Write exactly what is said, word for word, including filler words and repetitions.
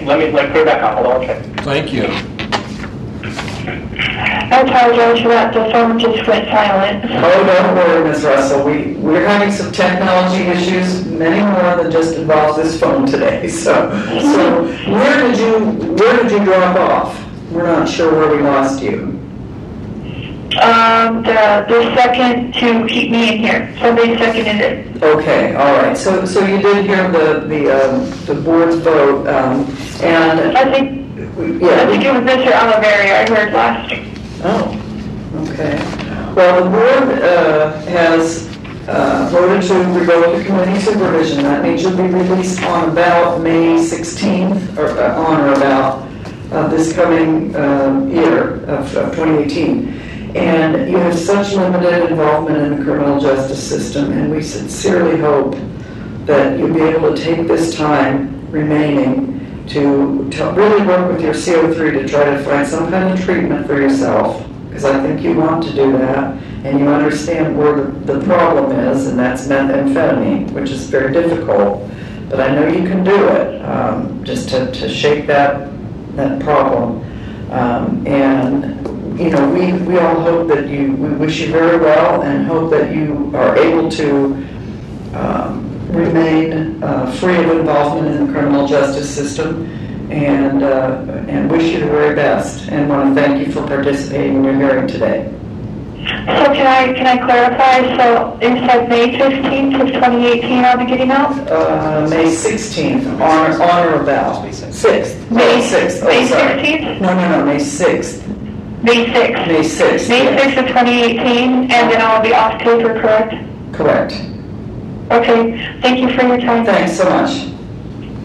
let me, let me put it back on. Hold on one second. Thank you. I apologize for that. The phone just went silent. Oh, don't worry, Miz Russell. We, we're having some technology issues, many more than just involves this phone today. So, so where did you, where did you drop off? We're not sure where we lost you. Um, the, the second to keep me in here. Somebody seconded it. Okay, all right. So, so you did hear the the um, the board's vote, um, and I think, yeah. I think it was Mister Oliveri I heard last. Oh, okay. Well, the board uh, has uh, voted to revoke the committee supervision. That means you'll be released on about May sixteenth, or uh, on or about uh, this coming uh, year of, of twenty eighteen. And you have such limited involvement in the criminal justice system, and we sincerely hope that you'll be able to take this time remaining to, to really work with your C O three to try to find some kind of treatment for yourself, because I think you want to do that, and you understand where the, the problem is, and that's methamphetamine, which is very difficult, but I know you can do it, um, just to, to shake that, that problem. Um, and you know, we, we all hope that you, we wish you very well and hope that you are able to um, remain uh, free of involvement in the criminal justice system, and uh, and wish you the very best, and want to thank you for participating in your hearing today. So can I can I clarify? So it said May fifteenth of twenty eighteen I'll be getting out? Uh, May sixteenth, on, on or about. sixth. May sixth. Oh, May sorry. sixteenth? No, no, no, May sixth. May sixth. May sixth. May yes. sixth of twenty eighteen, and then I'll be off paper, correct? Correct. Okay. Thank you for your time. Thanks so much.